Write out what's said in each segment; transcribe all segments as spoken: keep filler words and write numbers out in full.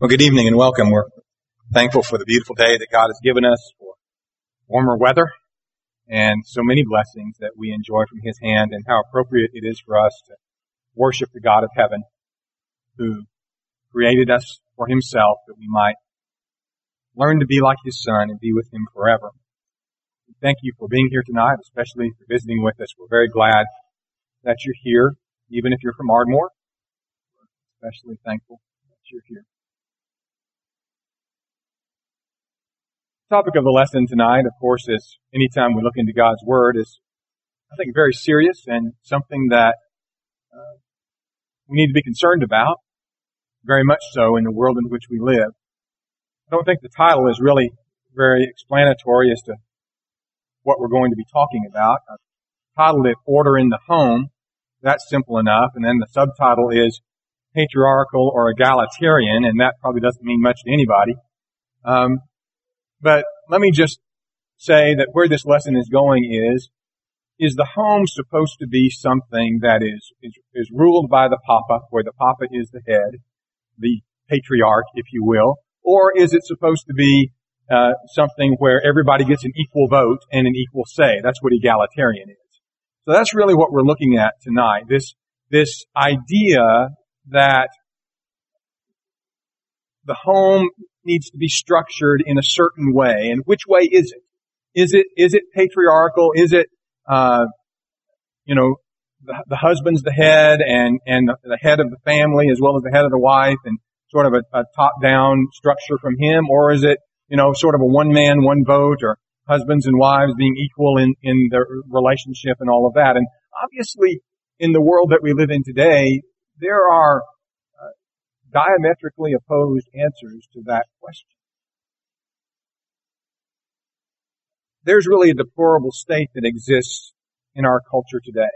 Well, good evening and welcome. We're thankful for the beautiful day that God has given us, for warmer weather, and so many blessings that we enjoy from His hand, and how appropriate it is for us to worship the God of heaven who created us for Himself that we might learn to be like His Son and be with Him forever. Thank you for being here tonight, especially for visiting with us. We're very glad that you're here, even if you're from Ardmore. We're especially thankful that you're here. The topic of the lesson tonight, of course, is anytime we look into God's Word, is, I think, very serious and something that uh, we need to be concerned about, very much so in the world in which we live. I don't think the title is really very explanatory as to what we're going to be talking about. I've titled it Order in the Home. That's simple enough. And then the subtitle is Patriarchal or Egalitarian, and that probably doesn't mean much to anybody. Um, But let me just say that where this lesson is going is, is the home supposed to be something that is, is, is ruled by the Papa, where the Papa is the head, the patriarch, if you will, or is it supposed to be uh, something where everybody gets an equal vote and an equal say? That's what egalitarian is. So that's really what we're looking at tonight. This, this idea that the home needs to be structured in a certain way. And which way is it? Is it, is it patriarchal? Is it, uh, you know, the, the husband's the head and, and the head of the family as well as the head of the wife and sort of a, a top-down structure from him? Or is it, you know, sort of a one-man, one-vote, or husbands and wives being equal in, in their relationship and all of that? And obviously, in the world that we live in today, there are diametrically opposed answers to that question. There's really a deplorable state that exists in our culture today.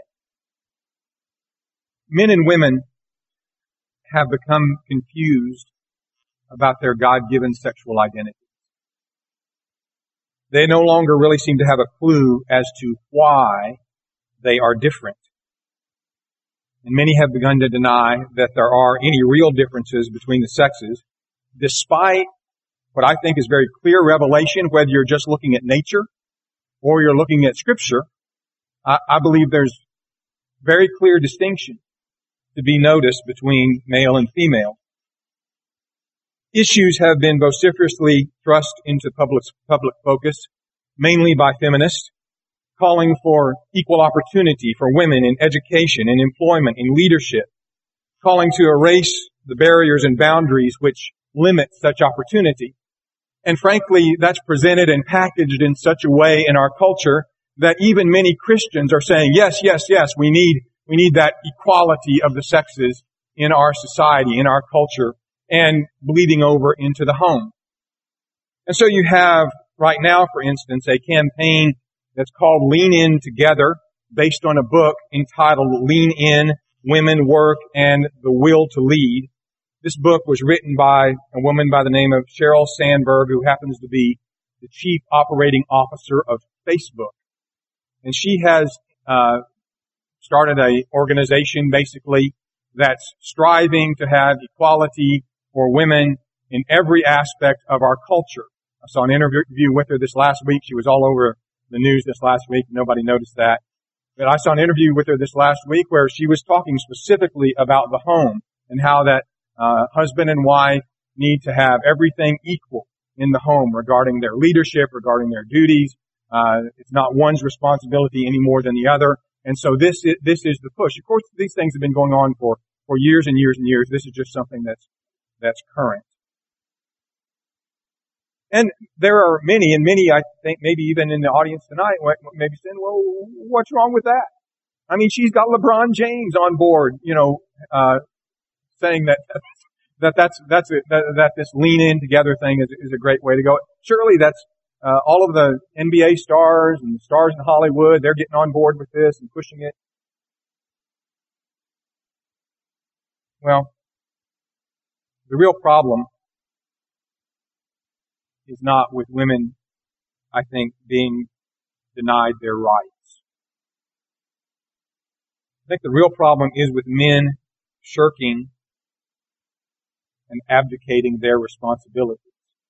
Men and women have become confused about their God-given sexual identity. They no longer really seem to have a clue as to why they are different. And many have begun to deny that there are any real differences between the sexes, despite what I think is very clear revelation, whether you're just looking at nature or you're looking at Scripture. I, I believe there's very clear distinction to be noticed between male and female. Issues have been vociferously thrust into public, public focus, mainly by feminists, calling for equal opportunity for women in education, in employment, in leadership, calling to erase the barriers and boundaries which limit such opportunity. And frankly, that's presented and packaged in such a way in our culture that even many Christians are saying, yes, yes, yes, we need, we need that equality of the sexes in our society, in our culture, and bleeding over into the home. And so you have right now, for instance, a campaign that's called Lean In Together, based on a book entitled Lean In, Women, Work, and the Will to Lead. This book was written by a woman by the name of Sheryl Sandberg, who happens to be the Chief Operating Officer of Facebook. And she has uh started an organization, basically, that's striving to have equality for women in every aspect of our culture. I saw an interview with her this last week. She was all over the news this last week. Nobody noticed that. But I saw an interview with her this last week where she was talking specifically about the home and how that uh, husband and wife need to have everything equal in the home regarding their leadership, regarding their duties. Uh, it's not one's responsibility any more than the other. And so this is, this is the push. Of course, these things have been going on for, for years and years and years. This is just something that's, that's current. And there are many, and many, I think, maybe even in the audience tonight, maybe saying, well, what's wrong with that? I mean, she's got LeBron James on board, you know, uh, saying that, that that's, that's, a, that, that this lean in together thing is, is a great way to go. Surely that's, uh, all of the N B A stars and stars in Hollywood, they're getting on board with this and pushing it. Well, the real problem is not with women, I think, being denied their rights. I think the real problem is with men shirking and abdicating their responsibilities.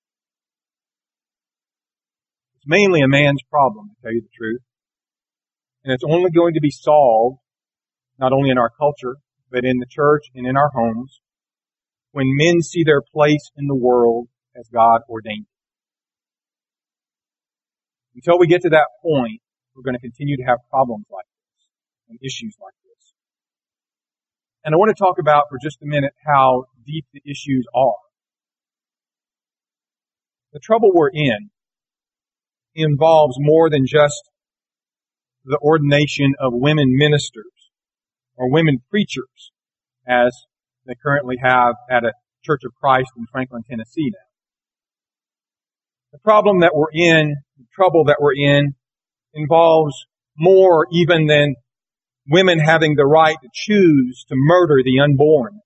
It's mainly a man's problem, to tell you the truth. And it's only going to be solved, not only in our culture, but in the church and in our homes, when men see their place in the world as God ordained it. Until we get to that point, we're going to continue to have problems like this and issues like this. And I want to talk about for just a minute how deep the issues are. The trouble we're in involves more than just the ordination of women ministers or women preachers, as they currently have at a Church of Christ in Franklin, Tennessee now. The problem that we're in, the trouble that we're in, involves more even than women having the right to choose to murder the unborn.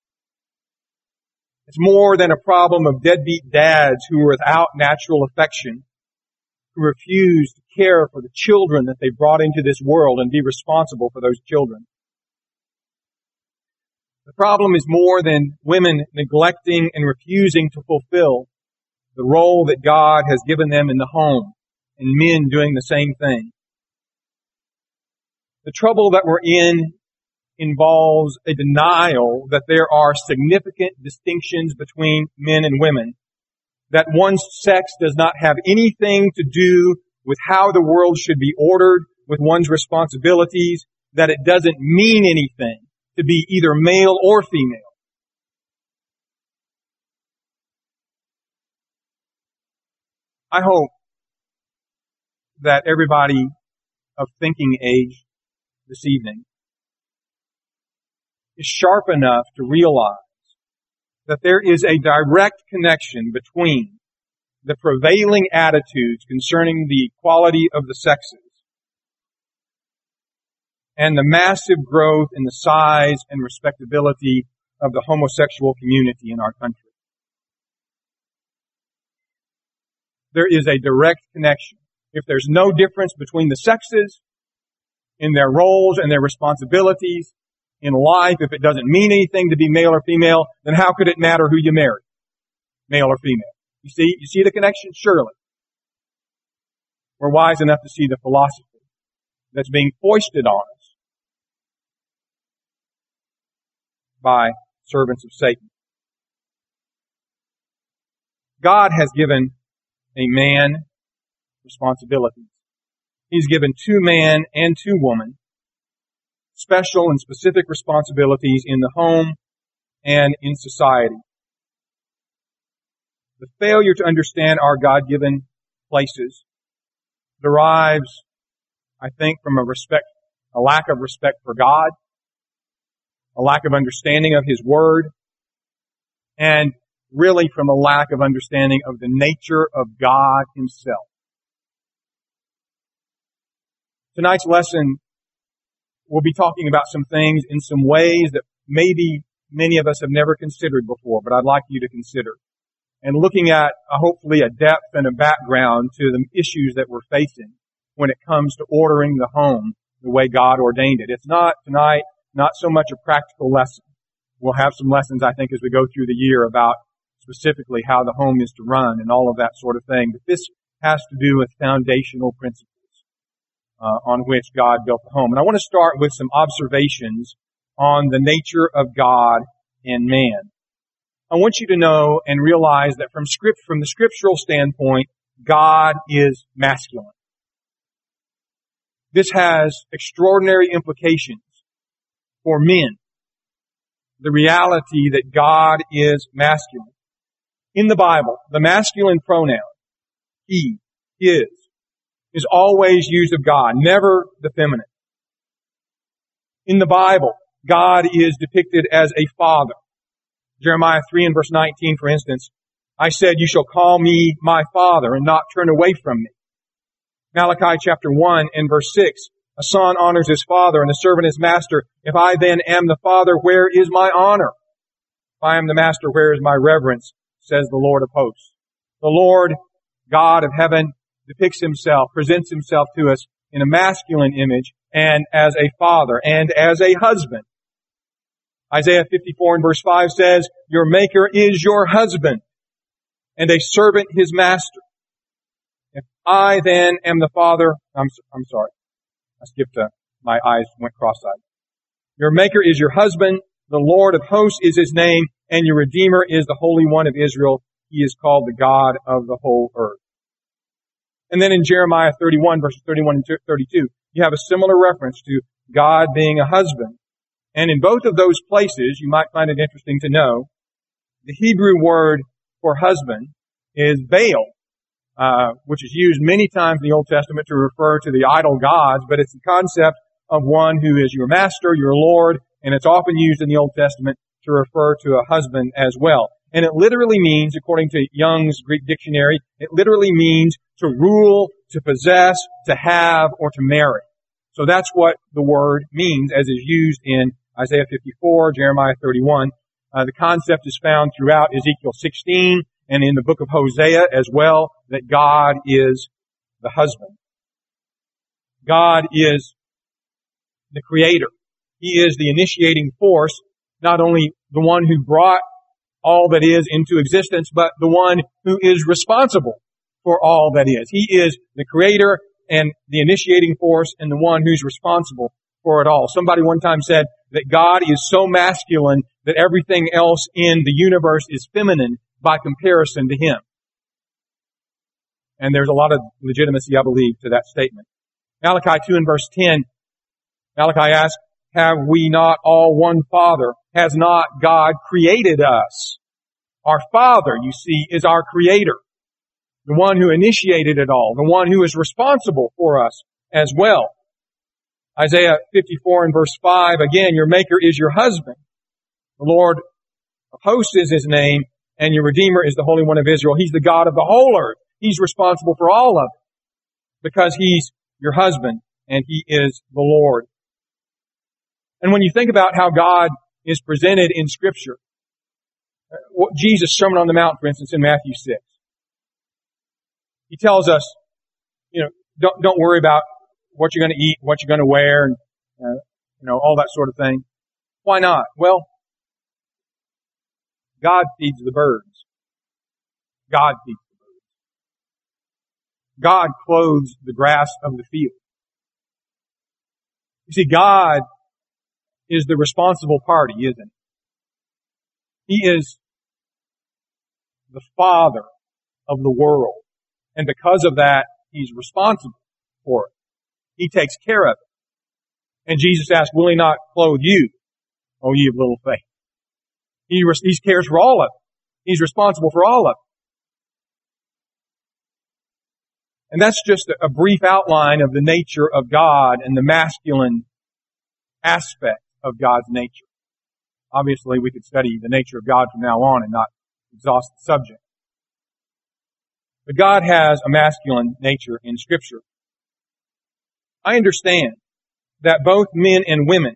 It's more than a problem of deadbeat dads who are without natural affection, who refuse to care for the children that they brought into this world and be responsible for those children. The problem is more than women neglecting and refusing to fulfill the role that God has given them in the home, and men doing the same thing. The trouble that we're in involves a denial that there are significant distinctions between men and women, that one's sex does not have anything to do with how the world should be ordered, with one's responsibilities, that it doesn't mean anything to be either male or female. I hope that everybody of thinking age this evening is sharp enough to realize that there is a direct connection between the prevailing attitudes concerning the equality of the sexes and the massive growth in the size and respectability of the homosexual community in our country. There is a direct connection. If there's no difference between the sexes in their roles and their responsibilities in life, if it doesn't mean anything to be male or female, then how could it matter who you marry, male or female? You see, you see the connection? Surely. We're wise enough to see the philosophy that's being foisted on us by servants of Satan. God has given a man responsibilities. He's given two man and two woman special and specific responsibilities in the home and in society. The failure to understand our God-given places derives, I think, from a respect, a lack of respect for God, a lack of understanding of His Word, and really from a lack of understanding of the nature of God Himself. Tonight's lesson, we'll be talking about some things in some ways that maybe many of us have never considered before, but I'd like you to consider. And looking at, uh, hopefully, a depth and a background to the issues that we're facing when it comes to ordering the home the way God ordained it. It's not, tonight, not so much a practical lesson. We'll have some lessons, I think, as we go through the year about specifically how the home is to run and all of that sort of thing. But this has to do with foundational principles uh, on which God built the home. And I want to start with some observations on the nature of God and man. I want you to know and realize that from script, from the scriptural standpoint, God is masculine. This has extraordinary implications for men. The reality that God is masculine. In the Bible, the masculine pronoun, he, his, is always used of God, never the feminine. In the Bible, God is depicted as a father. Jeremiah three and verse nineteen, for instance, I said, you shall call me my father and not turn away from me. Malachi chapter one and verse six, a son honors his father and a servant his master. If I then am the father, where is my honor? If I am the master, where is my reverence? Says the Lord of hosts. The Lord, God of heaven, depicts himself, presents himself to us in a masculine image and as a father and as a husband. Isaiah fifty-four and verse five says, your Maker is your husband, and a servant his master. If I then am the Father, I'm, I'm sorry, I skipped, uh, my eyes went cross-eyed. Your Maker is your husband, the Lord of hosts is his name, and your Redeemer is the Holy One of Israel. He is called the God of the whole earth. And then in Jeremiah thirty-one, verses thirty-one and thirty-two, you have a similar reference to God being a husband. And in both of those places, you might find it interesting to know, the Hebrew word for husband is Baal, uh, which is used many times in the Old Testament to refer to the idol gods, but it's the concept of one who is your master, your Lord, and it's often used in the Old Testament to refer to a husband as well. And it literally means, according to Young's Greek dictionary, it literally means to rule, to possess, to have, or to marry. So that's what the word means as is used in Isaiah fifty-four, Jeremiah thirty-one. Uh, the concept is found throughout Ezekiel sixteen and in the book of Hosea as well, that God is the husband. God is the creator. He is the initiating force, not only the one who brought all that is into existence, but the one who is responsible for all that is. He is the creator and the initiating force and the one who's responsible for it all. Somebody one time said that God is so masculine that everything else in the universe is feminine by comparison to him. And there's a lot of legitimacy, I believe, to that statement. Malachi two and verse ten, Malachi asks, have we not all one Father? Has not God created us? Our Father, you see, is our Creator, the one who initiated it all, the one who is responsible for us as well. Isaiah fifty-four and verse five, again, your Maker is your husband. The Lord of hosts is his name, and your Redeemer is the Holy One of Israel. He's the God of the whole earth. He's responsible for all of it because he's your husband and he is the Lord. And when you think about how God is presented in Scripture, what Jesus' Sermon on the Mount, for instance, in Matthew six, he tells us, you know, don't, don't worry about what you're going to eat, what you're going to wear, and, uh, you know, all that sort of thing. Why not? Well, God feeds the birds. God feeds the birds. God clothes the grass of the field. You see, God is the responsible party, isn't he? He is the Father of the world. And because of that, he's responsible for it. He takes care of it. And Jesus asked, will he not clothe you, O ye of little faith? He, he cares for all of it. He's responsible for all of it. And that's just a brief outline of the nature of God and the masculine aspect of God's nature. Obviously, we could study the nature of God from now on and not exhaust the subject. But God has a masculine nature in Scripture. I understand that both men and women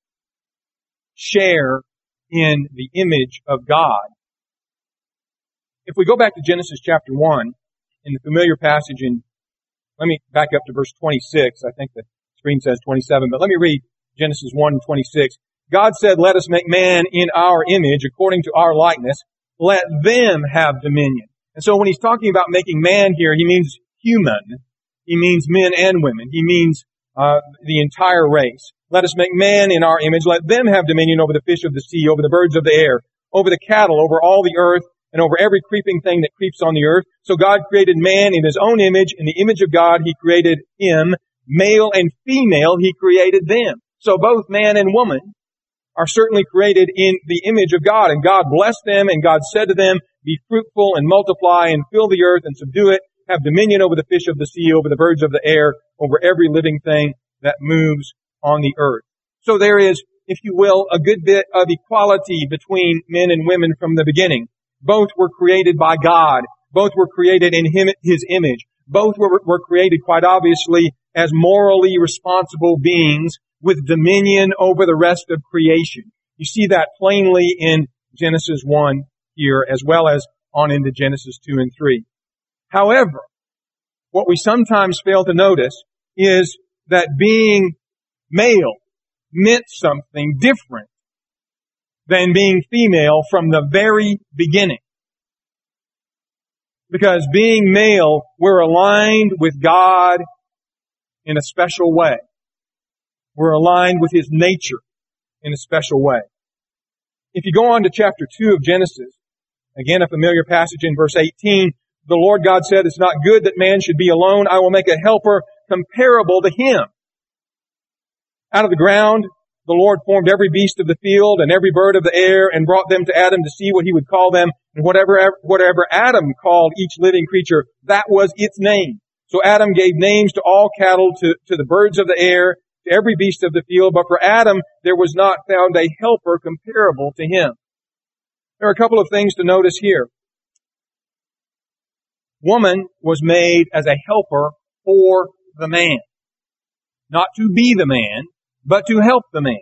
share in the image of God. If we go back to Genesis chapter one, in the familiar passage in, let me back up to verse twenty-six. I think the screen says twenty-seven, but let me read Genesis one and twenty-six. God said, let us make man in our image, according to our likeness. Let them have dominion. And so when he's talking about making man here, he means human. He means men and women. He means uh, the entire race. Let us make man in our image. Let them have dominion over the fish of the sea, over the birds of the air, over the cattle, over all the earth, and over every creeping thing that creeps on the earth. So God created man in his own image. In the image of God, he created him. Male and female, he created them. So both man and woman are certainly created in the image of God. And God blessed them, and God said to them, be fruitful and multiply and fill the earth and subdue it. Have dominion over the fish of the sea, over the birds of the air, over every living thing that moves on the earth. So there is, if you will, a good bit of equality between men and women from the beginning. Both were created by God. Both were created in him, his image. Both were, were created, quite obviously, as morally responsible beings with dominion over the rest of creation. You see that plainly in Genesis one here, as well as on into Genesis two and three. However, what we sometimes fail to notice is that being male meant something different than being female from the very beginning. Because being male, we're aligned with God in a special way. We're aligned with His nature in a special way. If you go on to chapter two of Genesis, again a familiar passage in verse eighteen, the Lord God said, "It's not good that man should be alone. I will make a helper comparable to him." Out of the ground, the Lord formed every beast of the field and every bird of the air and brought them to Adam to see what he would call them. And whatever, whatever Adam called each living creature, that was its name. So Adam gave names to all cattle, to, to the birds of the air, to every beast of the field. But for Adam, there was not found a helper comparable to him. There are a couple of things to notice here. Woman was made as a helper for the man. Not to be the man, but to help the man.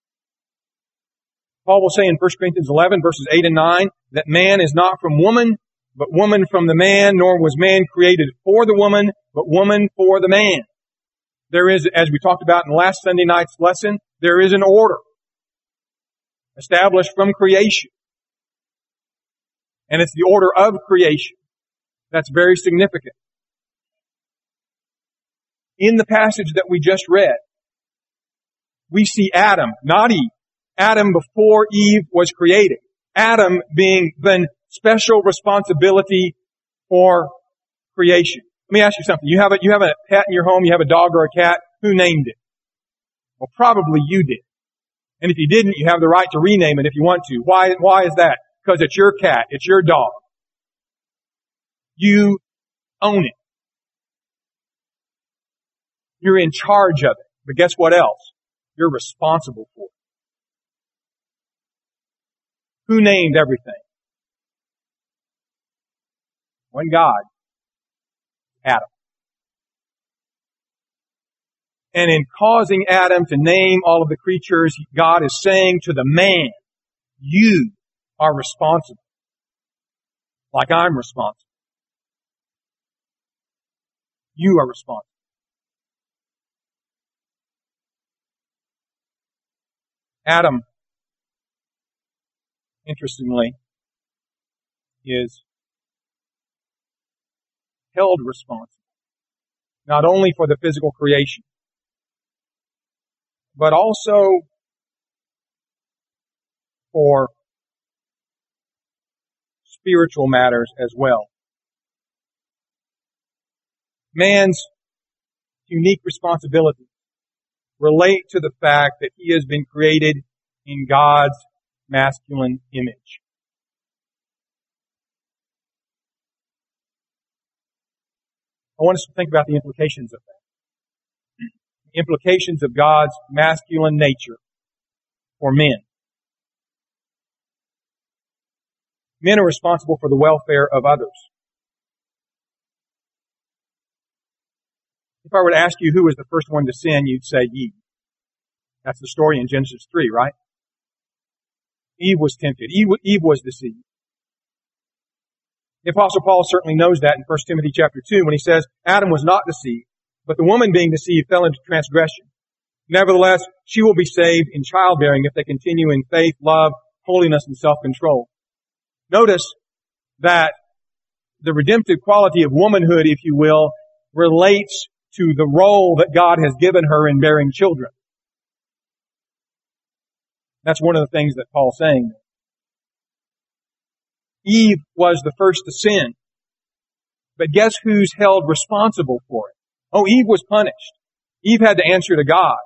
Paul will say in First Corinthians eleven, verses eight and nine, that man is not from woman, but woman from the man, nor was man created for the woman, but woman for the man. There is, as we talked about in last Sunday night's lesson, there is an order established from creation. And it's the order of creation. That's very significant. In the passage that we just read, we see Adam, not Eve. Adam before Eve was created. Adam being given special responsibility for creation. Let me ask you something. You have a, you have a pet in your home, you have a dog or a cat. Who named it? Well, probably you did. And if you didn't, you have the right to rename it if you want to. Why, why is that? Because it's your cat. It's your dog. You own it. You're in charge of it. But guess what else? You're responsible for it. Who named everything? One God. Adam. And in causing Adam to name all of the creatures, God is saying to the man, you are responsible. Like I'm responsible. You are responsible. Adam, interestingly, is held responsible, not only for the physical creation, but also for spiritual matters as well. Man's unique responsibilities relate to the fact that he has been created in God's masculine image. I want us to think about the implications of that. The implications of God's masculine nature for men. Men are responsible for the welfare of others. If I were to ask you who was the first one to sin, you'd say Eve. That's the story in Genesis three, right? Eve was tempted. Eve, Eve was deceived. The Apostle Paul certainly knows that in First Timothy chapter two when he says, Adam was not deceived, but the woman being deceived fell into transgression. Nevertheless, she will be saved in childbearing if they continue in faith, love, holiness, and self-control. Notice that the redemptive quality of womanhood, if you will, relates to the role that God has given her in bearing children. That's one of the things that Paul's saying. Eve was the first to sin. But guess who's held responsible for it? Oh, Eve was punished. Eve had to answer to God.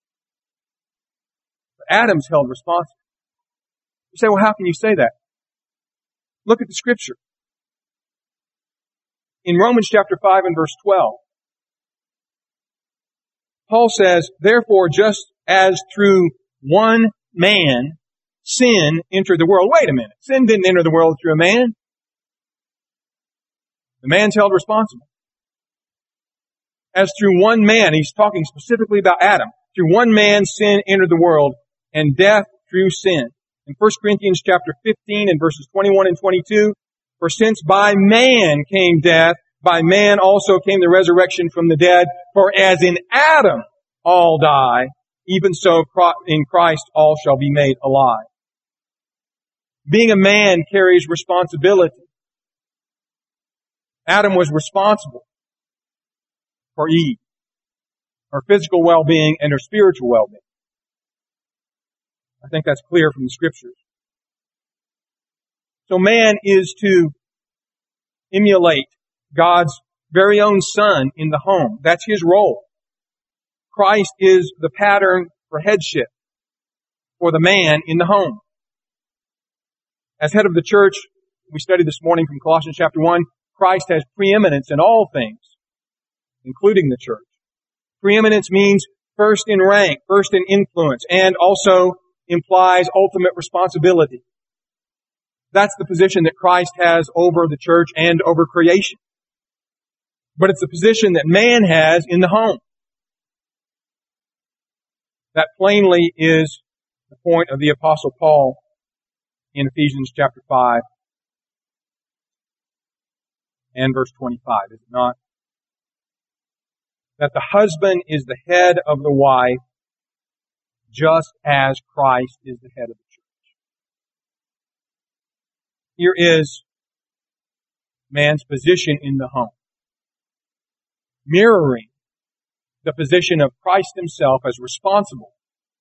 But Adam's held responsible. You say, well, how can you say that? Look at the scripture. In Romans chapter five and verse twelve, Paul says, therefore, just as through one man sin entered the world. Wait a minute. Sin didn't enter the world through a man. The man's held responsible. As through one man, he's talking specifically about Adam. Through one man sin entered the world, and death through sin. In First Corinthians chapter fifteen and verses twenty-one and twenty-two, for since by man came death, by man also came the resurrection from the dead. For as in Adam all die, even so in Christ all shall be made alive. Being a man carries responsibility. Adam was responsible for Eve, her physical well-being and her spiritual well-being. I think that's clear from the Scriptures. So man is to emulate God's very own Son in the home. That's his role. Christ is the pattern for headship for the man in the home. As head of the church, we studied this morning from Colossians chapter one, Christ has preeminence in all things, including the church. Preeminence means first in rank, first in influence, and also implies ultimate responsibility. That's the position that Christ has over the church and over creation. But it's the position that man has in the home. That plainly is the point of the Apostle Paul in Ephesians chapter five and verse twenty-five, is it not? That the husband is the head of the wife, just as Christ is the head of the church. Here is man's position in the home, mirroring the position of Christ himself as responsible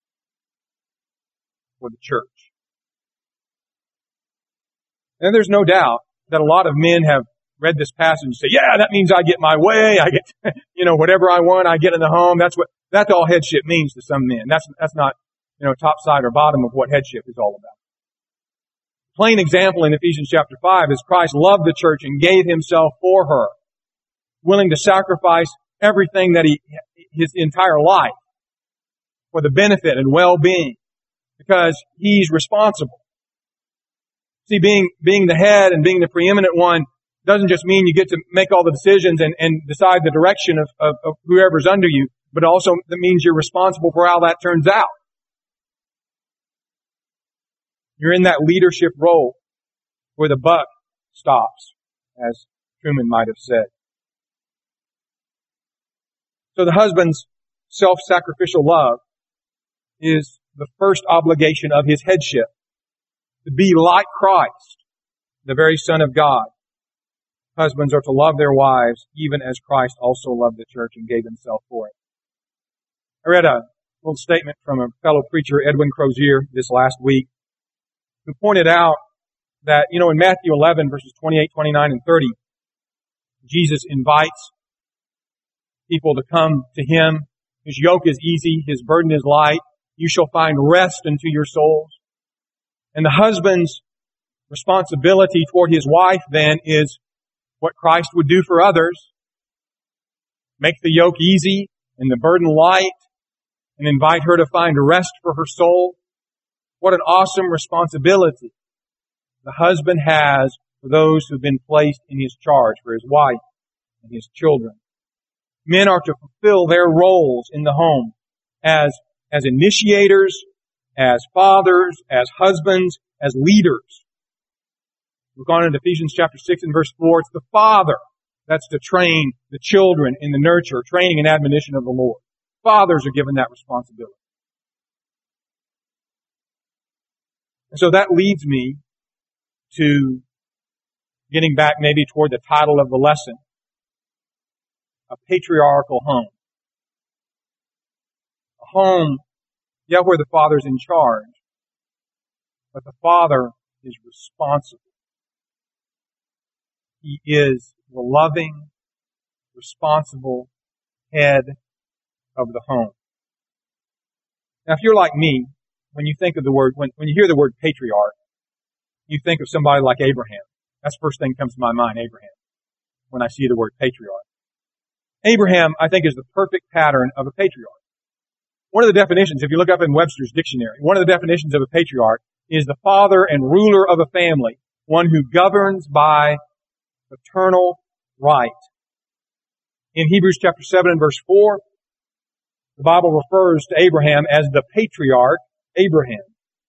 for the church. And there's no doubt that a lot of men have read this passage and say, yeah, that means I get my way, I get, you know, whatever I want, I get in the home. That's what, that's all headship means to some men. That's, that's not, you know, top side or bottom of what headship is all about. Plain example in Ephesians chapter five is Christ loved the church and gave himself for her, willing to sacrifice everything that he, his entire life for the benefit and well-being, because he's responsible. See, being, being the head and being the preeminent one doesn't just mean you get to make all the decisions and, and decide the direction of, of, of whoever's under you, but also that means you're responsible for how that turns out. You're in that leadership role where the buck stops, as Truman might have said. So the husband's self-sacrificial love is the first obligation of his headship, to be like Christ, the very Son of God. Husbands are to love their wives, even as Christ also loved the church and gave himself for it. I read a little statement from a fellow preacher, Edwin Crozier, this last week, who pointed out that, you know, in Matthew eleven, verses twenty-eight, twenty-nine, and thirty, Jesus invites people to come to him. His yoke is easy, his burden is light. You shall find rest unto your souls. And the husband's responsibility toward his wife then is what Christ would do for others. Make the yoke easy and the burden light, and invite her to find rest for her soul. What an awesome responsibility the husband has for those who've been placed in his charge, for his wife and his children. Men are to fulfill their roles in the home as, as initiators, as fathers, as husbands, as leaders. Look on in Ephesians chapter six and verse four. It's the father that's to train the children in the nurture, training and admonition of the Lord. Fathers are given that responsibility. And so that leads me to getting back maybe toward the title of the lesson, a patriarchal home. A home, yeah, where the father's in charge, but the father is responsible. He is the loving, responsible head of the home. Now, if you're like me, when you think of the word, when, when you hear the word patriarch, you think of somebody like Abraham. That's the first thing that comes to my mind, Abraham, when I see the word patriarch. Abraham, I think, is the perfect pattern of a patriarch. One of the definitions, if you look up in Webster's dictionary, one of the definitions of a patriarch is the father and ruler of a family, one who governs by paternal right. In Hebrews chapter seven and verse four, the Bible refers to Abraham as the patriarch Abraham.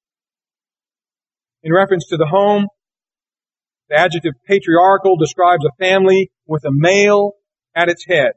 In reference to the home, the adjective patriarchal describes a family with a male at its head.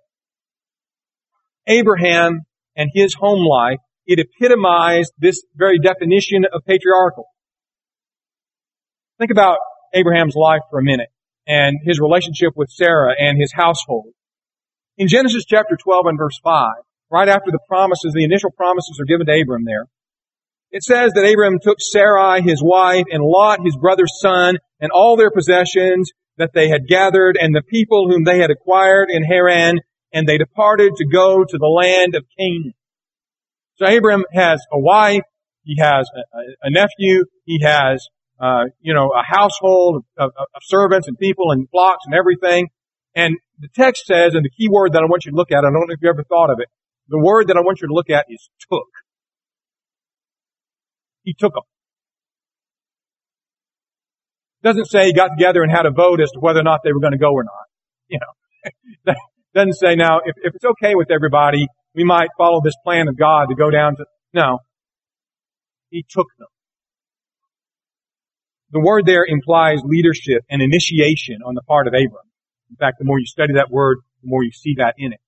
Abraham and his home life, it epitomized this very definition of patriarchal. Think about Abraham's life for a minute and his relationship with Sarah and his household. In Genesis chapter twelve and verse five, right after the promises, the initial promises are given to Abram there, it says that Abram took Sarai, his wife, and Lot, his brother's son, and all their possessions that they had gathered, and the people whom they had acquired in Haran, and they departed to go to the land of Canaan. So Abram has a wife, he has a, a nephew, he has, uh, you know, a household of, of, of servants and people and flocks and everything. And the text says, and the key word that I want you to look at, I don't know if you ever thought of it, the word that I want you to look at is took. He took them. Doesn't say he got together and had a vote as to whether or not they were going to go or not. You know, doesn't say now, if, if it's okay with everybody, we might follow this plan of God to go down to, no. He took them. The word there implies leadership and initiation on the part of Abram. In fact, the more you study that word, the more you see that in it.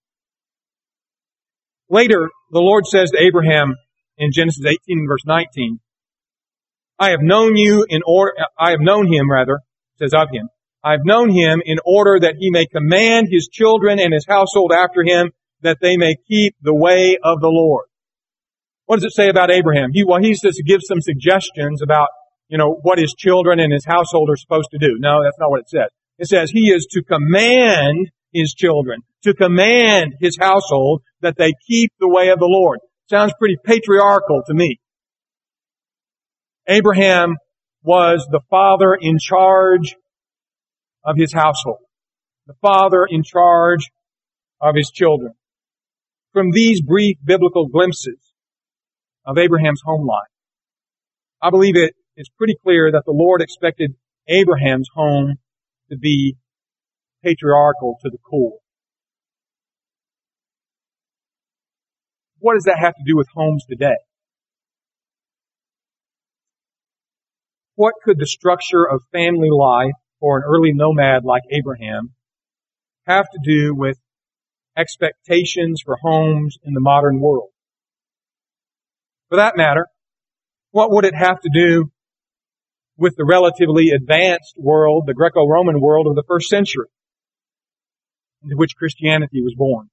Later, the Lord says to Abraham in Genesis eighteen and verse nineteen, I have known you in order, I have known him rather, says of him, I have known him in order that he may command his children and his household after him, that they may keep the way of the Lord. What does it say about Abraham? He, well, he's just to give some suggestions about, you know, what his children and his household are supposed to do. No, that's not what it says. It says he is to command his children, to command his household that they keep the way of the Lord. Sounds pretty patriarchal to me. Abraham was the father in charge of his household, the father in charge of his children. From these brief biblical glimpses of Abraham's home life, I believe it is pretty clear that the Lord expected Abraham's home to be patriarchal to the core. What does that have to do with homes today? What could the structure of family life for an early nomad like Abraham have to do with expectations for homes in the modern world? For that matter, what would it have to do with the relatively advanced world, the Greco-Roman world of the first century, into which Christianity was born?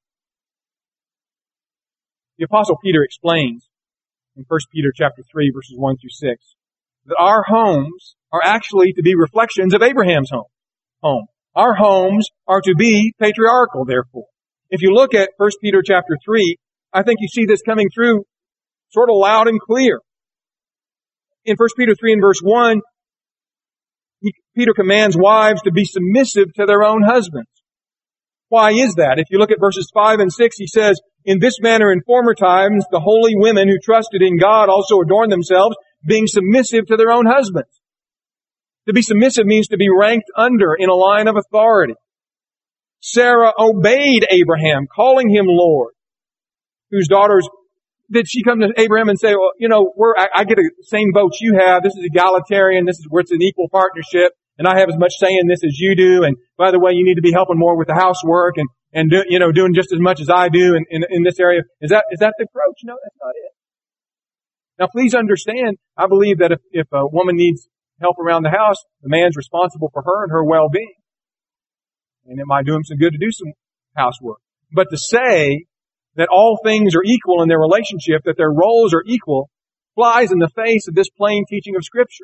The Apostle Peter explains in First Peter chapter three, verses one through six, that our homes are actually to be reflections of Abraham's home. home. Our homes are to be patriarchal, therefore. If you look at First Peter chapter three, I think you see this coming through sort of loud and clear. In First Peter three and verse one, he, Peter commands wives to be submissive to their own husbands. Why is that? If you look at verses five and six, he says, in this manner in former times, the holy women who trusted in God also adorned themselves, being submissive to their own husbands. To be submissive means to be ranked under in a line of authority. Sarah obeyed Abraham, calling him Lord, whose daughters, did she come to Abraham and say, well, you know, we're, I, I get the same votes you have. This is egalitarian. This is where it's an equal partnership. And I have as much say in this as you do. And by the way, you need to be helping more with the housework and, and do, you know, doing just as much as I do in, in, in this area. Is that, is that the approach? No, that's not it. Now please understand, I believe that if, if a woman needs help around the house, the man's responsible for her and her well-being. And it might do him some good to do some housework. But to say that all things are equal in their relationship, that their roles are equal, flies in the face of this plain teaching of Scripture.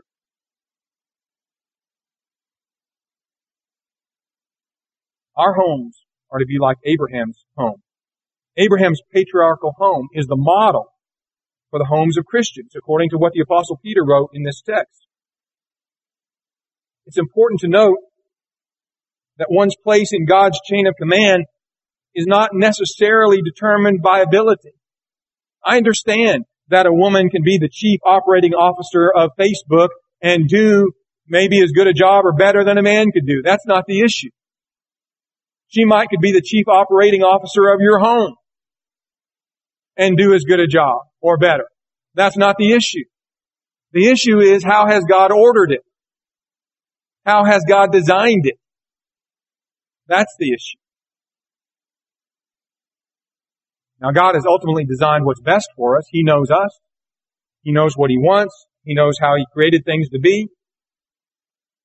Our homes are to be like Abraham's home. Abraham's patriarchal home is the model for the homes of Christians, according to what the Apostle Peter wrote in this text. It's important to note that one's place in God's chain of command is not necessarily determined by ability. I understand that a woman can be the chief operating officer of Facebook and do maybe as good a job or better than a man could do. That's not the issue. She might could be the chief operating officer of your home and do as good a job or better. That's not the issue. The issue is, how has God ordered it? How has God designed it? That's the issue. Now, God has ultimately designed what's best for us. He knows us. He knows what He wants. He knows how He created things to be.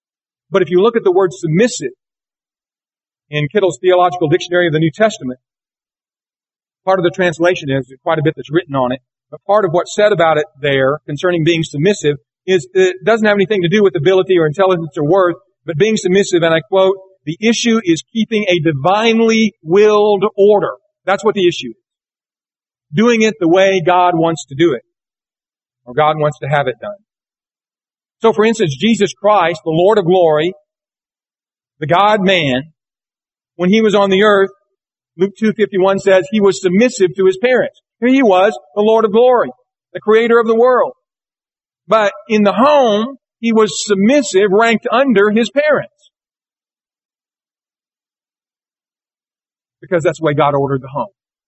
But if you look at the word submissive in Kittle's Theological Dictionary of the New Testament, part of the translation is quite a bit that's written on it, but part of what's said about it there concerning being submissive is it doesn't have anything to do with ability or intelligence or worth, but being submissive, and I quote, the issue is keeping a divinely willed order. That's what the issue is. Doing it the way God wants to do it, or God wants to have it done. So for instance, Jesus Christ, the Lord of glory, the God-man, when He was on the earth, Luke two fifty-one says He was submissive to His parents. Here He was, the Lord of glory, the Creator of the world. But in the home, He was submissive, ranked under His parents. Because that's the way God ordered the home.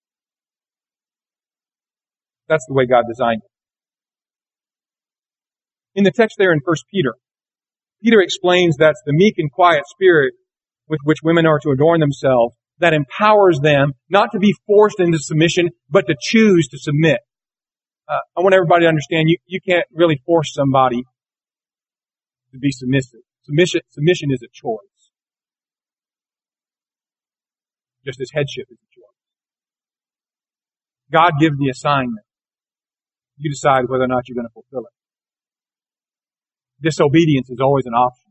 That's the way God designed it. In the text there in First Peter, Peter explains that's the meek and quiet spirit with which women are to adorn themselves that empowers them not to be forced into submission, but to choose to submit. Uh, I want everybody to understand you, you can't really force somebody to be submissive. Submission, submission is a choice. Just as headship is a choice. God gives the assignment. You decide whether or not you're going to fulfill it. Disobedience is always an option,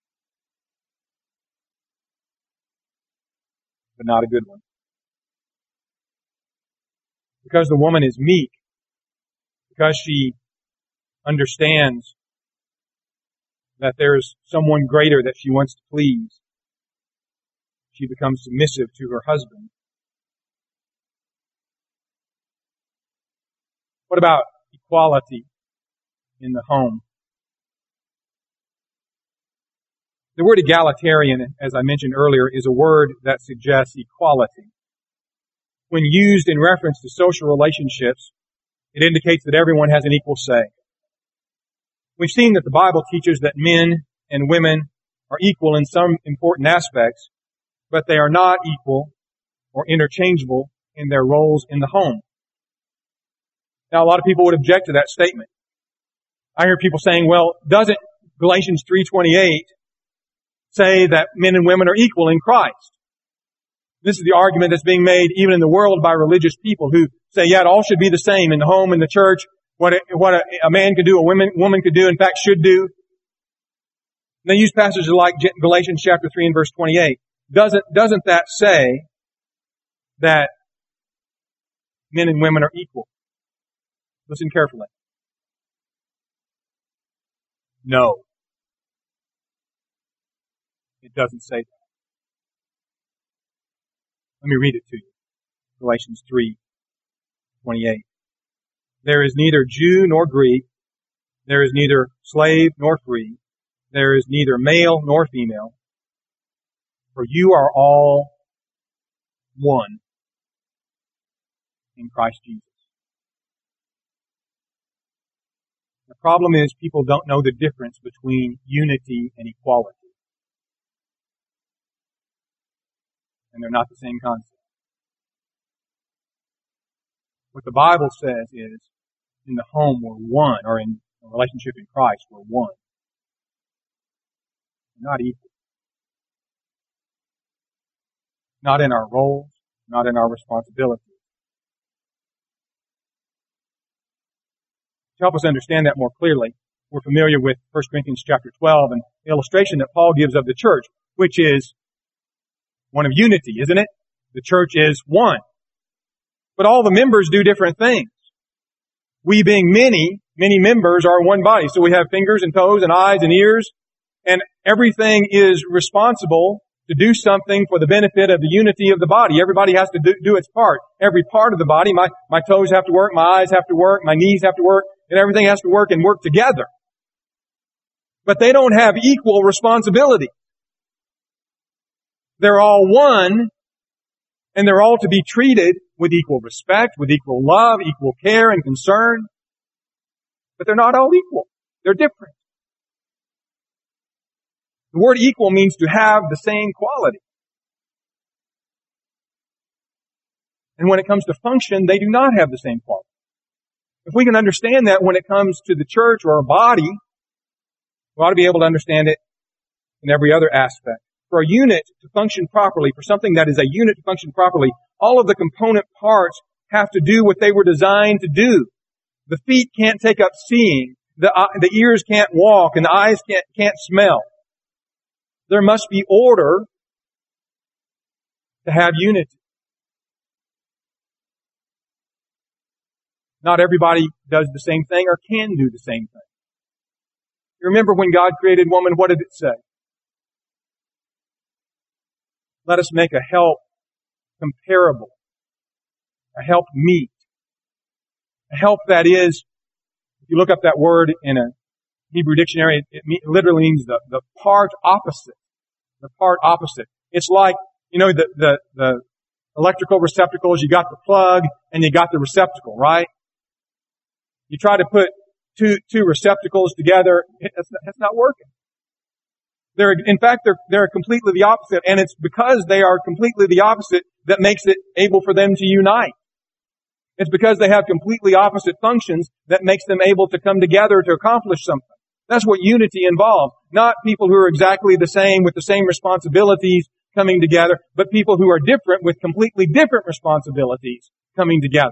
but not a good one. Because the woman is meek, because she understands that there is someone greater that she wants to please, she becomes submissive to her husband. What about equality in the home? The word egalitarian, as I mentioned earlier, is a word that suggests equality. When used in reference to social relationships, it indicates that everyone has an equal say. We've seen that the Bible teaches that men and women are equal in some important aspects, but they are not equal or interchangeable in their roles in the home. Now, a lot of people would object to that statement. I hear people saying, well, doesn't Galatians three twenty-eight say that men and women are equal in Christ? This is the argument that's being made even in the world by religious people who say, yeah, it all should be the same in the home, in the church. What a, what a, a man could do, a woman, woman could do, in fact should do. They use passages like Galatians chapter three and verse twenty-eight. Doesn't, doesn't that say that men and women are equal? Listen carefully. No. It doesn't say that. Let me read it to you. Galatians three twenty-eight. There is neither Jew nor Greek. There is neither slave nor free. There is neither male nor female. For you are all one in Christ Jesus. The problem is people don't know the difference between unity and equality. And they're not the same concept. What the Bible says is, in the home we're one, or in a relationship in Christ we're one. We're not equal. Not in our roles, not in our responsibilities. To help us understand that more clearly, we're familiar with First Corinthians chapter twelve and the illustration that Paul gives of the church, which is one of unity, isn't it? The church is one. But all the members do different things. We being many, many members are one body. So we have fingers and toes and eyes and ears, and everything is responsible to do something for the benefit of the unity of the body. Everybody has to do, do its part. Every part of the body, my, my toes have to work, my eyes have to work, my knees have to work, and everything has to work and work together. But they don't have equal responsibility. They're all one, and they're all to be treated with equal respect, with equal love, equal care and concern. But they're not all equal. They're different. The word equal means to have the same quality. And when it comes to function, they do not have the same quality. If we can understand that when it comes to the church or a body, we ought to be able to understand it in every other aspect. For a unit to function properly, for something that is a unit to function properly, all of the component parts have to do what they were designed to do. The feet can't take up seeing, the, uh, the ears can't walk, and the eyes can't, can't smell. There must be order to have unity. Not everybody does the same thing or can do the same thing. You remember when God created woman, what did it say? Let us make a help comparable, a help meet. A help that is, if you look up that word in a Hebrew dictionary, it literally means the, the part opposite. The part opposite. It's like, you know, the, the, the electrical receptacles, you got the plug and you got the receptacle, right? You try to put two, two receptacles together, that's not, that's not working. They're, in fact, they're, they're completely the opposite, and it's because they are completely the opposite that makes it able for them to unite. It's because they have completely opposite functions that makes them able to come together to accomplish something. That's what unity involves. Not people who are exactly the same with the same responsibilities coming together, but people who are different with completely different responsibilities coming together.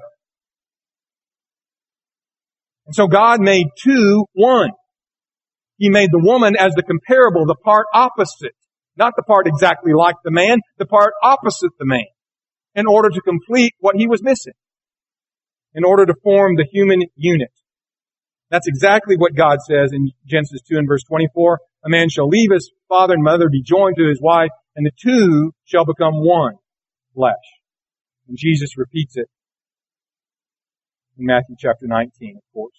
And so God made two one. He made the woman as the comparable, the part opposite. Not the part exactly like the man, the part opposite the man. In order to complete what he was missing. In order to form the human unit. That's exactly what God says in Genesis two and verse twenty-four. A man shall leave his father and mother, be joined to his wife, and the two shall become one flesh. And Jesus repeats it in Matthew chapter nineteen, of course.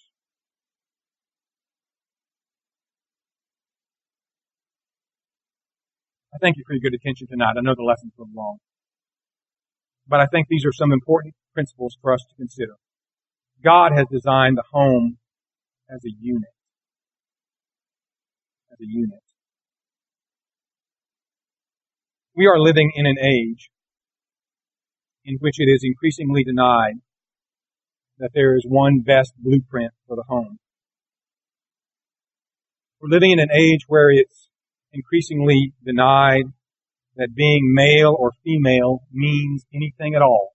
I thank you for your good attention tonight. I know the lesson's a little long. But I think these are some important principles for us to consider. God has designed the home as a unit. As a unit. We are living in an age in which it is increasingly denied that there is one best blueprint for the home. We're living in an age where it's increasingly denied that being male or female means anything at all.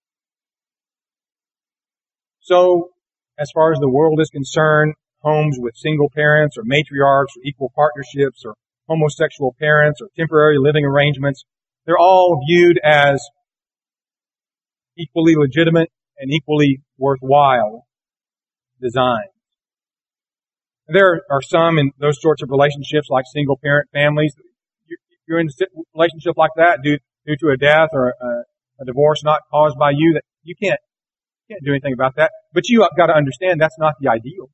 So, as far as the world is concerned, homes with single parents or matriarchs or equal partnerships or homosexual parents or temporary living arrangements, they're all viewed as equally legitimate and equally worthwhile designs. There are some in those sorts of relationships like single parent families. You're in a relationship like that due, due to a death or a, a divorce not caused by you, that you can't, can't do anything about that. But you got to understand that's not the ideal.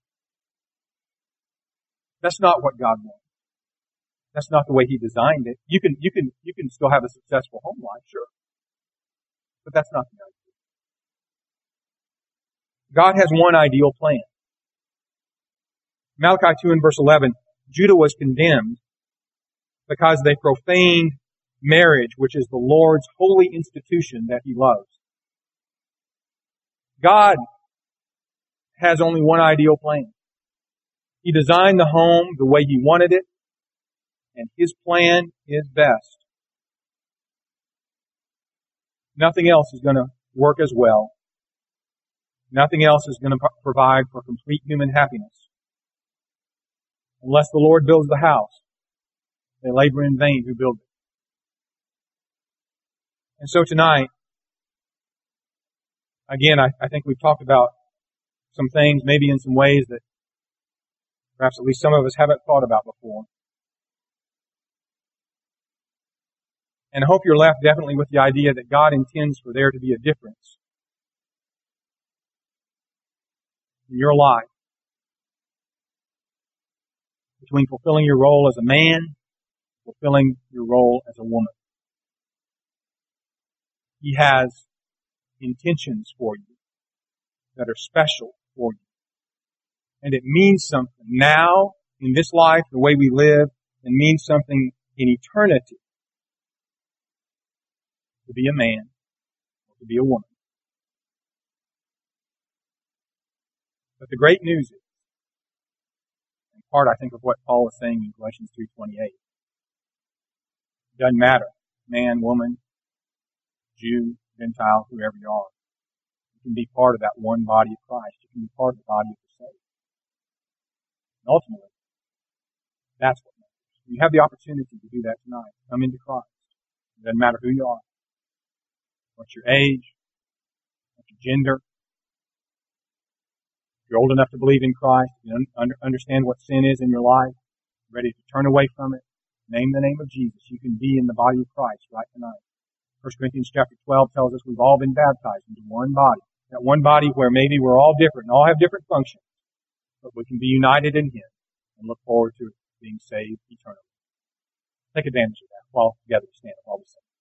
That's not what God wants. That's not the way He designed it. You can, you can, you can still have a successful home life, sure. But that's not the ideal. God has one ideal plan. Malachi two and verse eleven, Judah was condemned because they profaned marriage, which is the Lord's holy institution that He loves. God has only one ideal plan. He designed the home the way He wanted it, and His plan is best. Nothing else is going to work as well. Nothing else is going to provide for complete human happiness. Unless the Lord builds the house, they labor in vain who build it. And so tonight, again, I, I think we've talked about some things, maybe in some ways that perhaps at least some of us haven't thought about before. And I hope you're left definitely with the idea that God intends for there to be a difference in your life between fulfilling your role as a man, fulfilling your role as a woman. He has intentions for you that are special for you. And it means something now, in this life, the way we live, and means something in eternity to be a man or to be a woman. But the great news is, part, I think, of what Paul is saying in Galatians three twenty-eight. Doesn't matter. Man, woman, Jew, Gentile, whoever you are. You can be part of that one body of Christ. You can be part of the body of the saved. And ultimately, that's what matters. You have the opportunity to do that tonight. Come into Christ. It doesn't matter who you are. What's your age? What's your gender? If you're old enough to believe in Christ, you understand what sin is in your life, ready to turn away from it, name the name of Jesus. You can be in the body of Christ right tonight. First Corinthians chapter twelve tells us we've all been baptized into one body. That one body where maybe we're all different and all have different functions, but we can be united in Him and look forward to being saved eternally. Take advantage of that while together we stand while we sing.